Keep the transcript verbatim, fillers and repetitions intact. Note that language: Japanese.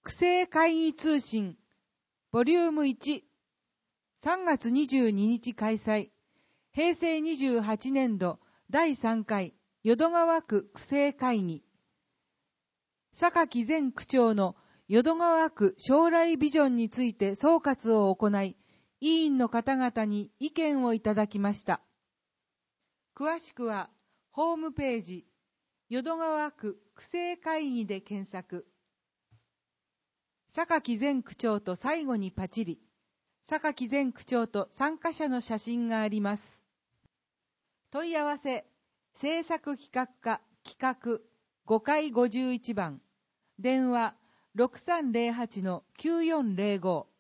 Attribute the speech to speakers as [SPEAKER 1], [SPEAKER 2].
[SPEAKER 1] 区政会議通信ボリュームいち、さんがつにじゅうににち開催、へいせいにじゅうはちねんどだいさんかい淀川区区政会議、榊前区長の淀川区将来ビジョンについて総括を行い、委員の方々に意見をいただきました。詳しくはホームページ淀川区区政会議で検索。榊前区長と最後にパチリ、榊前区長と参加者の写真があります。問い合わせ、政策企画課企画ごかいごじゅういちばん、電話 ろくさんゼロはちのきゅうよんゼロご。